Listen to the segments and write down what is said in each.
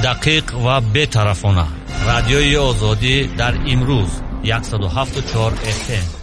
دقیق و بی‌طرفانه. رادیوی آزادی در امروز 107.4 FM.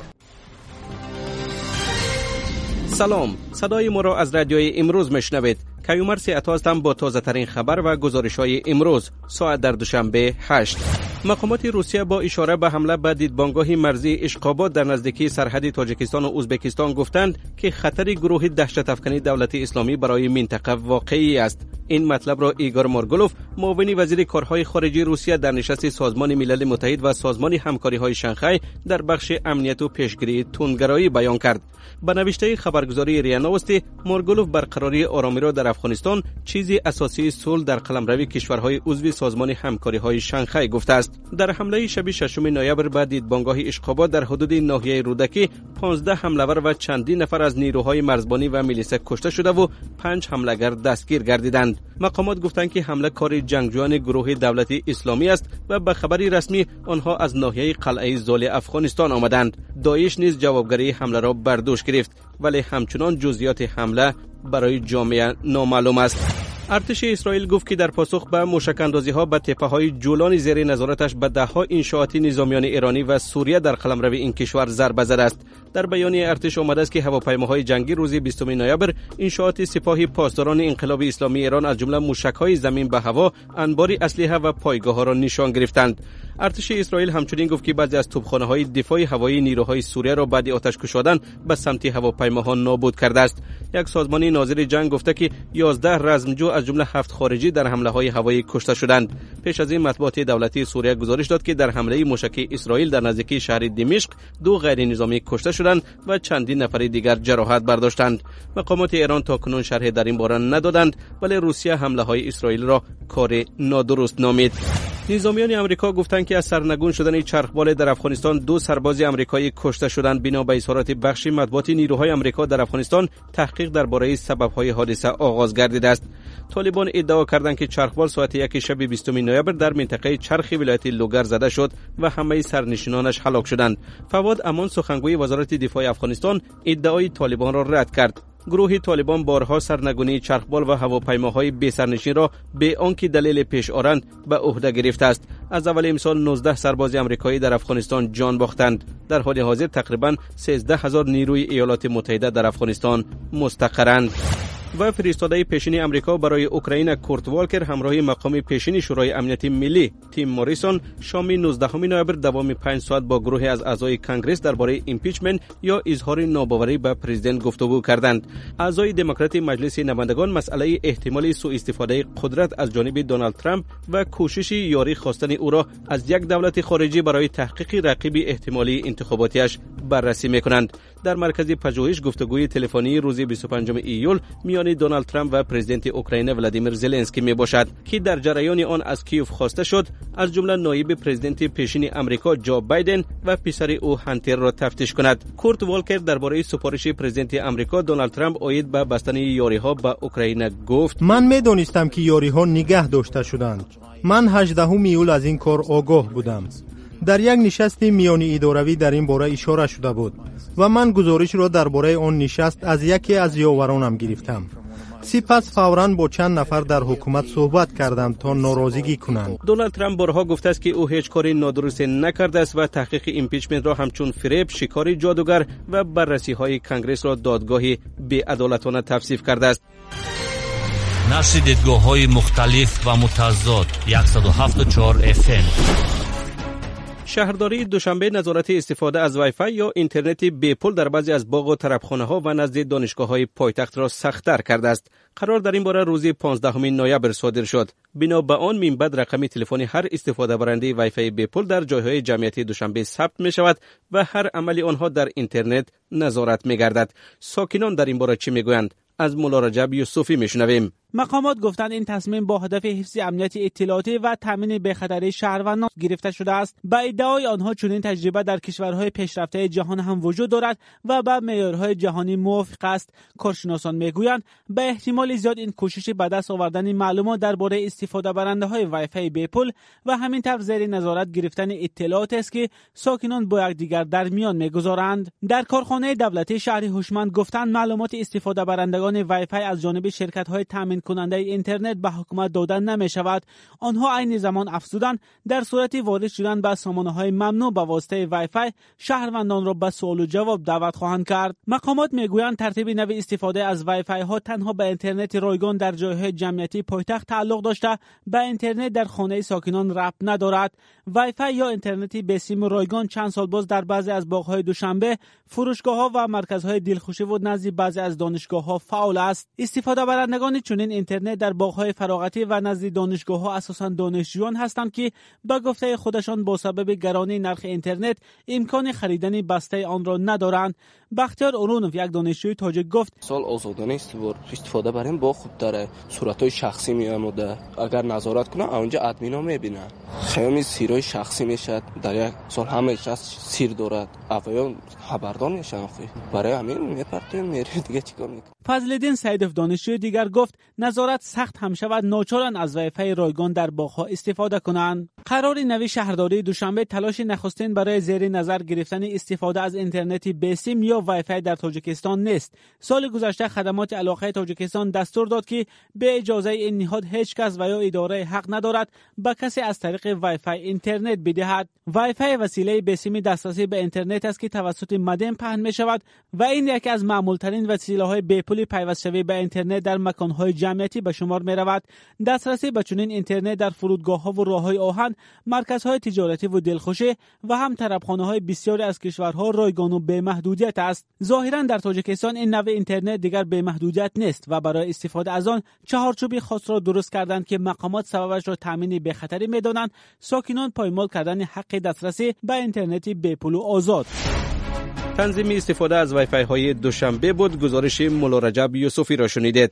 سلام، صدای ما را از رادیوی امروز میشنوید. کیومر سیعتا هستم با تازه ترین خبر و گزارش های امروز ساعت در دوشنبه 8. مقامات روسیه با اشاره به حمله به دیدبانگاه مرزی اشقاباد در نزدیکی سرحد تاجیکستان و ازبکستان گفتند که خطر گروه دهشت افکنی دولت اسلامی برای منطقه واقعی است. این مطلب را ایگور مارگولوف، معاون وزیر کارهای خارجی روسیه در نشست سازمان ملل متحد و سازمان همکاری‌های شانگهای در بخش امنیت و پیشگیری تندگرایی بیان کرد. به نوشته خبرگزاری ریا نوستی، مارگولوف برقراری آرامی را در افغانستان چیزی اساسی صلح در قلمرو کشورهای عضو سازمان همکاری‌های شانگهای گفته است. در حمله شب 6 نوامبر به دیدبانگاه اشقاباد در حدود ناحیه رودکی 15 حمله‌ور و چندین نفر از نیروهای مرزبانی و میلیسا کشته شده و 5 حمله‌گر دستگیر گردیدند. مقامات گفتند که حمله کار جنگجویان گروه دولت اسلامی است و به خبری رسمی آنها از ناحیه قلعه زال افغانستان آمدند. داعش نیز جوابگری حمله را بر دوش گرفت، ولی همچنان جزئیات حمله برای جامعه نامعلوم است. ارتش اسرائیل گفت که در پاسخ به موشک‌اندازی‌ها به تپه‌های جولان زیر نظارتش به ده‌ها انشاءات نظامیان ایرانی و سوریه در قلمرو این کشور ضربه زده است. در بیانیه ارتش آمده است که هواپیماهای جنگی روز 20 نوامبر انشاءات سپاه پاسداران انقلاب اسلامی ایران از جمله موشک‌های زمین به هوا، انبار اسلحه و پایگاه‌ها را نشان گرفتند. ارتش اسرائیل همچنین گفت که بعضی از توپخانه‌های دفاع هوایی نیروهای سوریه را بعد آتش کشیدن به سمت هواپیماها نابود کرده است. یک سازمان ناظر جنگ گفته که 11 رزمجو از جمله 7 خارجی در حمله‌های هوایی کشته شدند. پیش از این مطبوعات دولتی سوریه گزارش داد که در حمله موشکی اسرائیل در نزدیکی شهر دمشق 2 غیر نظامی کشته شدند و چندین نفر دیگر جراحت برداشتند. مقامات ایران تاکنون شرح در این باره ندادند، ولی روسیه حمله‌های اسرائیل را کار نادرست نامید. نظامیان آمریکا گفتند که از سرنگون شدن چرخبال در افغانستان 2 سرباز آمریکایی کشته شدند. بنا به اظهارات بخش مطبوعاتی نیروهای آمریکا در افغانستان، تحقیق درباره سبب‌های حادثه آغاز گردیده است. طالبان ادعا کردند که چرخبال ساعت 1 شب 20 نوامبر در منطقه چرخ ولایت لوگر زده شد و همه سرنشینانش هلاک شدند. فواد امان، سخنگوی وزارت دفاع افغانستان، ادعای طالبان را رد کرد. گروه طالبان بارها سرنگونی چرخبال و هواپیماهای بی سرنشین را به آنکه دلیل پیش آرند به عهده گرفته است. از اول امسال 19 سرباز آمریکایی در افغانستان جان باختند. در حال حاضر تقریباً 13000 نیروی ایالات متحده در افغانستان مستقرند. و فرستاده پیشین امریکا برای اوکراین کورت والکر همراه مقام پیشین شورای امنیت ملی تیم موریسون شام 19 نوامبر دوام 5 ساعت با گروهی از اعضای کنگره درباره ایمپیچمنت یا اظهار ناباوری به پرزیدنت گفتگو کردند. اعضای دموکرات مجلس نمایندگان مسئله احتمال سوء استفاده قدرت از جانب دونالد ترامپ و کوشش یاری خواستن او را از یک دولت خارجی برای تحقیق رقیب احتمالی انتخاباتیش بررسی می‌کنند. در مرکز پژوهش گفتگوی تلفنی روز 25 ایول میان دونالد ترامپ و پرزیدنت اوکراین ولادیمیر زلنسکی می باشد که در جریان آن از کیف خواسته شد از جمله نایب پرزیدنت پیشین امریکا جو بایدن و پسر او هانتر را تفتیش کند. کورت والکر درباره سفارش پرزیدنت امریکا دونالد ترامپ اید به بستن یاری‌ها به اوکراین گفت: من می‌دانستم که یاری‌ها نگه داشته شدند. من 18 ایول از این کار آگاه بودم. در یک نشست میانی اداروی در این باره اشاره شده بود و من گزارش را درباره آن نشست از یکی از یاورانم گرفتم. سپس فوراً با چند نفر در حکومت صحبت کردم تا ناراضگی کنند. دونالد ترامپ بارها گفته است که او هیچ کاری نادرست نکرده است و تحقیق ایمپیچمنت را همچون فریب، شکار جادوگر و بررسی‌های کنگره را دادگاهی بی‌عدالتانه توصیف کرده است. نشر دیدگاه‌های مختلف و متضاد 107.4 FM. شهرداری دوشنبه نظارت استفاده از وای فای یا اینترنت بی پول در بعضی از باغ و طربخانه‌ها و نزد دانشگاه‌های پایتخت را سخت‌تر کرده است. قرار در این باره روز 15 نوامبر صادر شد. بنا به آن منبع رقم تلفن هر استفاده برنده وای فای بی پول در جایهای جمعیتی دوشنبه ثبت می شود و هر عمل آنها در اینترنت نظارت می گردد. ساکنان در این باره چی می گویند؟ از مولا رجب یوسفی میشنویم. مقامات گفتند این تصمیم با هدف حفظ امنیت اطلاعاتی و تامین بخطری شهروندان گرفته شده است. با ادعای آنها چنین تجربه در کشورهای پیشرفته جهان هم وجود دارد و با معیارهای جهانی موافق است. کارشناسان میگویند به احتمال زیاد این کوشش به دست آوردن معلومات درباره استفاده برنده های وای فای بی پول و همین طور زیر نظارت گرفتن اطلاعات است که ساکنان با یکدیگر در میان میگذارند. در کارخانه دولتی شهر هوشمند گفتند معلومات استفاده برندگان وای فای از جانب شرکت‌های تامین کننده اینترنت به حکومت داده نمی شود. آنها عین زمان افزودند در صورت وارد شدن به سامانه‌های ممنوع به واسطه وای فای شهروندان را به سوال و جواب دعوت خواهند کرد. مقامات میگویند ترتیب نو استفاده از وای فای ها تنها به اینترنت رایگان در جایهای جمعیتی پایتخت تعلق داشته به اینترنت در خانه ساکنان ربط ندارد. وای فای یا اینترنتی به سیم رایگان چند سال باز در بعضی از باغ‌های دوشنبه، فروشگاه‌ها و مرکزهای دلخوشی و نزد بعضی از دانشگاه‌ها فعال است. استفاده برندگان چنین اینترنت در باغ‌های فراغتی و نزد دانشگاه‌ها اساساً دانشجویان هستند که به گفته خودشان با سبب گرانی نرخ اینترنت امکان خریدن بسته آن را ندارند. بختیار اورونوف یک دانشجوی تاجیک گفت: سال آزادانه استفاده بریم با خود داره، صورت‌های شخصی میامده، اگر نظارت کنه اونجا ادمینا میبینه، خیلی سیرای شخصی میشد، در یک سال همه چیز سیر دارد، اوایل خبردار میشن، برای همین میپرتیم میره دیگه چیکار میکنه. فضل‌الدین سیدوف دانشجوی دیگر گفت نظارت سخت هم شود ناچارن از وای فای رایگان در باغ‌ها استفاده کنند. قرار نوی شهرداری دوشنبه تلاش نخستین برای زیر نظر گرفتن استفاده از اینترنتی به سیم یا وای فای در تاجیکستان نیست. سال گذشته خدمات علاقه تاجیکستان دستور داد که به اجازه این نهاد هیچ کس و یا اداره حق ندارد به کسی از طریق وای فای اینترنت بدهد. وای فای وسیله به سیم دسترسی به اینترنت است که توسط مدام پهن می شود و این یکی از معمول ترین وسیله‌های به پول پیوست شوی به اینترنت در مکان‌های جمعیتی به شمار می رود. دسترسی به چنین اینترنت در فرودگاه‌ها و راه‌های آهن، مرکزهای تجارتی و دلخوشی و هم طربخانه‌های بسیاری از کشورها رایگان و به محدودیت است. ظاهراً در تاجیکستان این نوع اینترنت دیگر به محدودیت نیست و برای استفاده از آن چهارچوبی خاص را درست کردند که مقامات سببش را تامین به خطری می‌دانند. ساکنان پایمال کردن حق دسترسی به اینترنتی به پول و آزاد. تنظیم استفاده از وای فای های دوشنبه بود. گزارش مولا رجب یوسفی را شنیدید.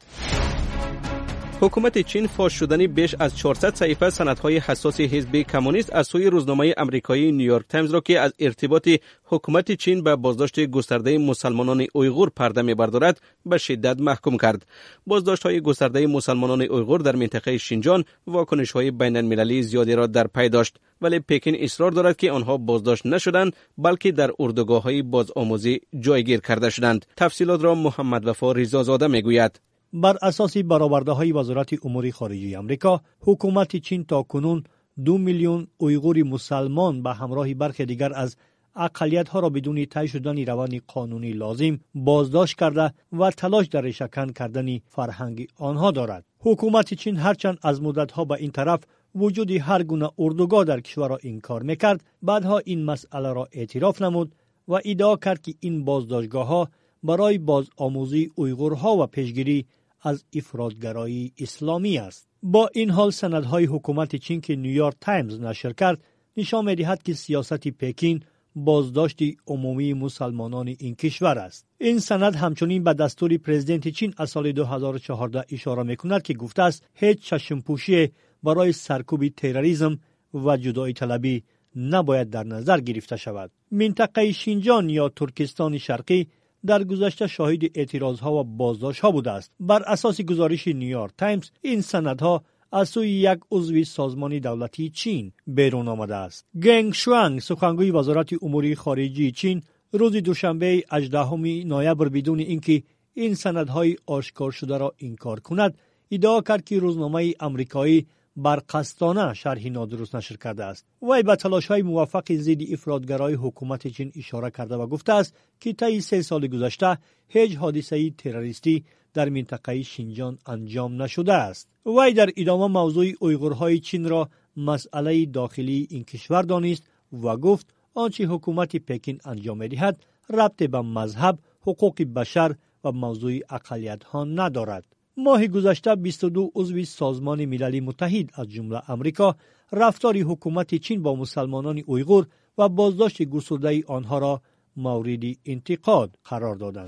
حکومت چین فاش شدن بیش از 400 صحیفه سندهای حساس حزب کمونیست از سوی روزنامه آمریکایی نیویورک تایمز را که از ارتباط حکومت چین به بازداشت گسترده مسلمانان اویغور پرده می‌بردارد به شدت محکوم کرد. بازداشت‌های گسترده مسلمانان اویغور در منطقه شینجان واکنش‌های بین‌المللی زیادی را در پی داشت، ولی پکین اصرار دارد که آنها بازداشت نشدند بلکه در اردوگاه‌های بازآموزی جایگیر کرده شدند. تفصیلات را محمد وفا رضازاده می‌گوید. بر اساس برآورده‌های وزارت امور خارجه آمریکا، حکومت چین تاکنون 2 میلیون اویغور مسلمان به همراه برخی دیگر از اقلیت‌ها را بدون طی شدن روند قانونی لازم بازداشت کرده و تلاش در ریشه‌کن کردن فرهنگ آنها دارد. حکومت چین هرچند از مدت‌ها به این طرف وجود هر گونه اردوگاه در کشور را انکار می‌کرد، بعدها این مسئله را اعتراف نمود و ادعا کرد که این بازداشتگاه‌ها برای بازآموزی اویغورها و پیشگیری از افراطگرایی اسلامی است. با این حال سندهای حکومت چین که نیویورک تایمز نشر کرد نشان می‌دهد که سیاست پکین بازداشت عمومی مسلمانان این کشور است. این سند همچنین به دستور پرزیدنت چین از سال 2014 اشاره می‌کند که گفته است هیچ چشم‌پوشی برای سرکوب تروریسم و جدایی طلبی نباید در نظر گرفته شود. منطقه شینجان یا ترکستان شرقی در گذشته شاهد اعتراضها و بازداشت‌ها بوده است. بر اساس گزارش نیویورک تایمز این سندها از سوی یک عضو سازمان دولتی چین بیرون آمده است. گنگ شوانگ سخنگوی وزارت امور خارجه چین روز دوشنبه 18 نوامبر بدون اینکه این سندهای آشکار شده را انکار کند ادعا کرد که روزنامه آمریکایی برقصدانه شرح نادرست نشر کرده است. وی به تلاش‌های موفق ضد افراطگرایی حکومت چین اشاره کرده و گفته است که طی 3 سال گذشته هیچ حادثه تروریستی در منطقه شینجان انجام نشده است. وی در ادامه موضوع اویغورهای چین را مسئله داخلی این کشور دانست و گفت آنچه حکومت پکین انجام می‌دهد ربط به مذهب، حقوق بشر و موضوع اقلیت‌ها ندارد. ماه گذشته 22 عضو سازمان ملل متحد از جمله امریکا رفتار حکومت چین با مسلمانان اویغور و بازداشت گسترده آنها را مورد انتقاد قرار دادند.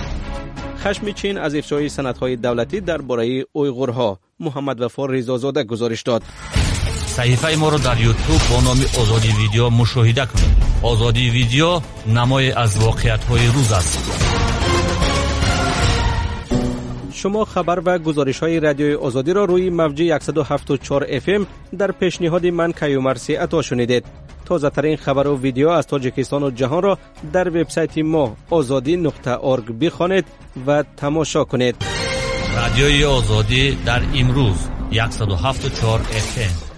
خشم چین از افشای سندهای دولتی درباره اویغورها. محمد وفا رضازاده گزارش داد. صحیفه ما را در یوتیوب با نام آزادی ویدیو مشاهده کنید. آزادی ویدیو نمای از واقعیت‌های روز است. شما خبر و گزارش‌های رادیوی آزادی را روی موج 107.4 FM در پیشنهاد من کیومرثی عطا شنیدید. تازه ترین خبر و ویدیو از تاجیکستان و جهان را در وبسایت ما azadi.org بخوانید و تماشا کنید. رادیوی آزادی در امروز 107.4 FM.